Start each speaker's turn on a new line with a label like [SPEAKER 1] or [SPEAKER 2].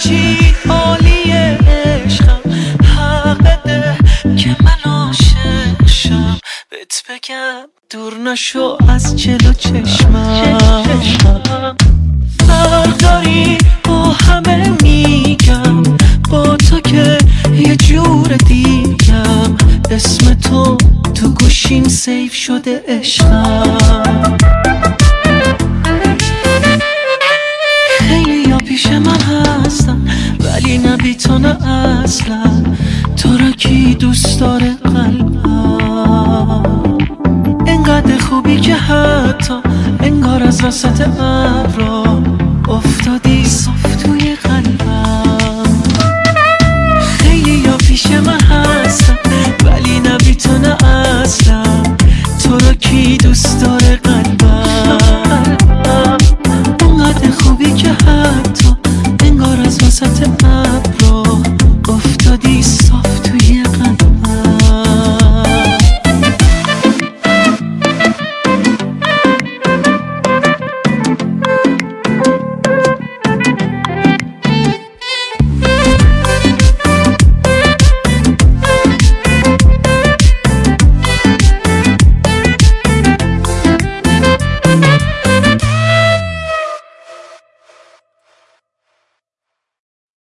[SPEAKER 1] چی عالیه عشقم، حق ده که من عاشق شم. بهت بگم دور نشو از جلو چشمم. فرق داری با همه میگم، با تو که یه جور دیگم. اسم تو تو گوشیم سیف شده عشقم. خیلی یا پیش من هستن ولی نه بی تو نه اصلا. تو را کی دوست داره قلبم؟ انقدر خوبی که حتی انگار از وسط ابرا افتادی صف توی قلبم. خیلی یا پیش من هستن ولی نه بی تو نه اصلا. تو را کی دوست داره قلبم؟ انقدر خوبی که حتی انگار از وسط ابرا